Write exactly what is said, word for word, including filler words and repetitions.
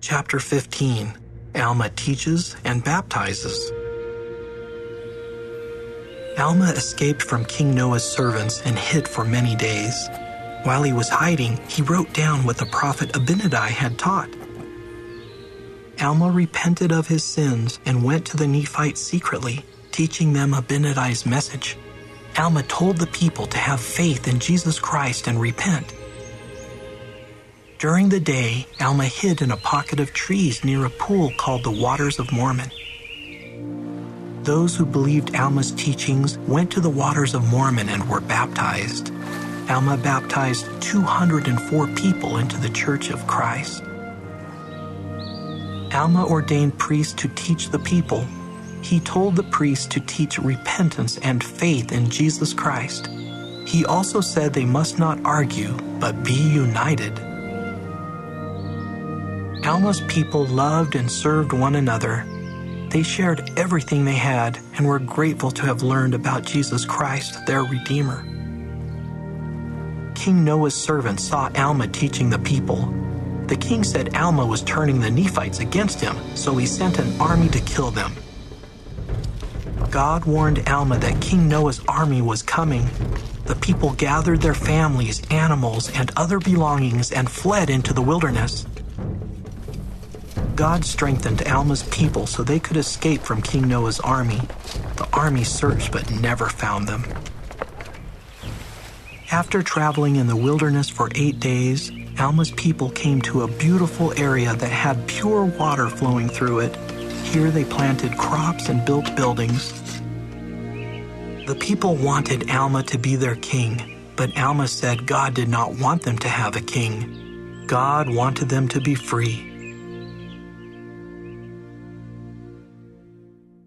Chapter fifteen. Alma teaches and baptizes. Alma escaped from King Noah's servants and hid for many days. While he was hiding, he wrote down what the prophet Abinadi had taught. Alma repented of his sins and went to the Nephites secretly, teaching them Abinadi's message. Alma told the people to have faith in Jesus Christ and repent. During the day, Alma hid in a pocket of trees near a pool called the Waters of Mormon. Those who believed Alma's teachings went to the Waters of Mormon and were baptized. Alma baptized two hundred four people into the Church of Christ. Alma ordained priests to teach the people. He told the priests to teach repentance and faith in Jesus Christ. He also said they must not argue, but be united. Alma's people loved and served one another. They shared everything they had and were grateful to have learned about Jesus Christ, their Redeemer. King Noah's servants saw Alma teaching the people. The king said Alma was turning the Nephites against him, so he sent an army to kill them. God warned Alma that King Noah's army was coming. The people gathered their families, animals, and other belongings and fled into the wilderness. God strengthened Alma's people so they could escape from King Noah's army. The army searched but never found them. After traveling in the wilderness for eight days, Alma's people came to a beautiful area that had pure water flowing through it. Here they planted crops and built buildings. The people wanted Alma to be their king, but Alma said God did not want them to have a king. God wanted them to be free.